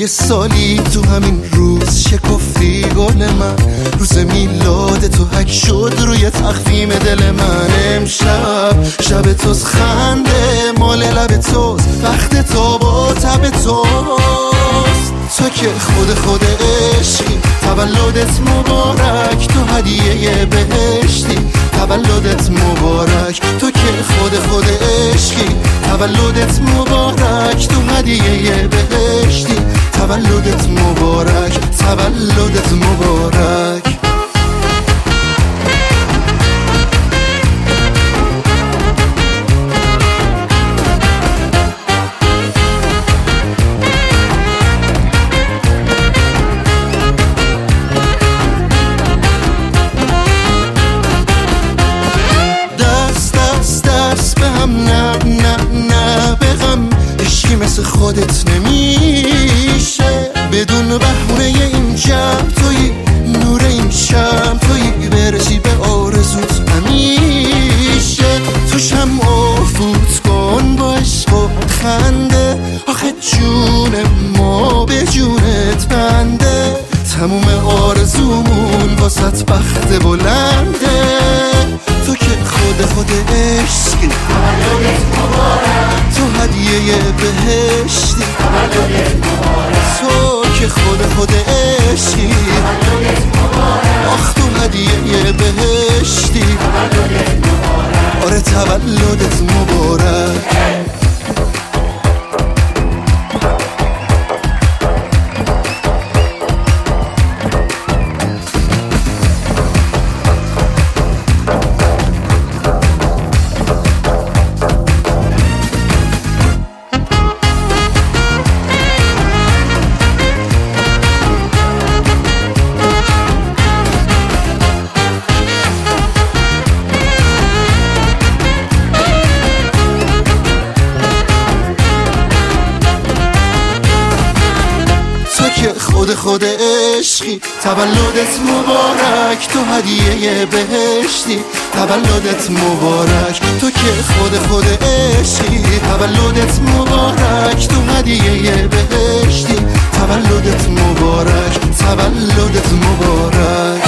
یه سالی تو همین روز شکفتی گل من، روز میلاد تو حک شد روی تخفیم دل من. امشب شب توست، خنده مال لب توست، وقت تو با تب توست. تو که خود عشقی، تولدت مبارک، تو هدیه بهشتی، تولدت مبارک. تو که خود عشقی، تولدت مبارک، تو هدیه بهشتی، تولدت مبارک، تولدت مبارک. مثل خودت نمیشه بدون بهونه این شب، توی نور این شب، توی برسی به آرزوت همیشه. تو شمع فوت کن با عشق و خنده، آخه جون ما به جونت بنده، تموم آرزومون واسط بخت بلنده. تو که خود عشقی، تولدت مبارک، تو هدیه بهشتی، تولدت مبارک. تو که خود عشقی، تولدت مبارک، آخ تو هدیه بهشتی، تولدت مبارک. آره تولدت مبارک. خود عشقی، تولدت مبارک، تو هدیه بهشتی، تولدت مبارک. تو که خود عشقی، تولدت مبارک، تو هدیه بهشتی، تولدت مبارک، تولدت مبارک.